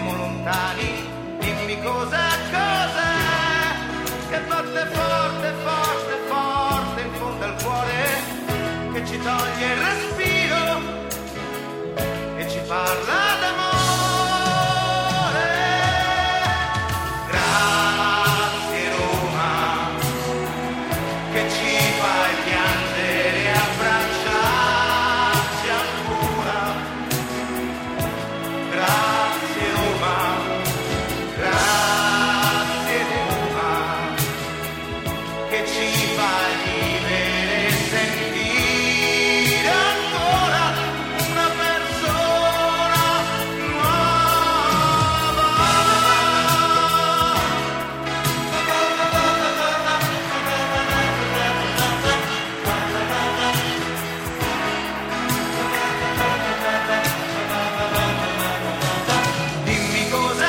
siamo lontani, dimmi cosa che batte forte, forte, forte in fondo al cuore, che ci toglie il respiro e ci parla d'amore. Grazie Roma, che ci fai piangere e abbracciarci ancora. Grazie Roma, grazie Roma, che ci fai vivere e sentire ancora una persona dimmi cosa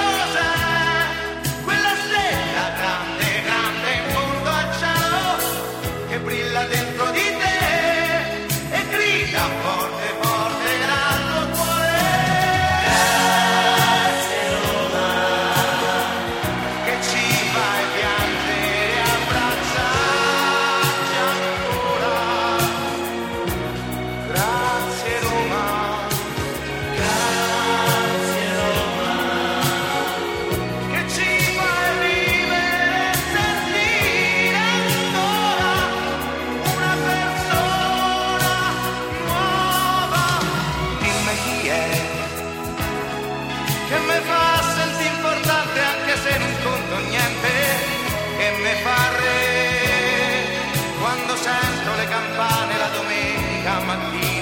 quella stella grande, grande in fondo al cielo, che brilla dentro di te e grida forte, forte dal tuo cuore. Grazie Roma, che ci fai piangere e abbracciarci ancora. Grazie Roma, grazie Roma, che ci fai vivere e sentire ancora una persona nuova. Dimmi chi è che mi fa sentire importante anche se non conto niente, che mi fa re quando sento le campane la domenica mattina.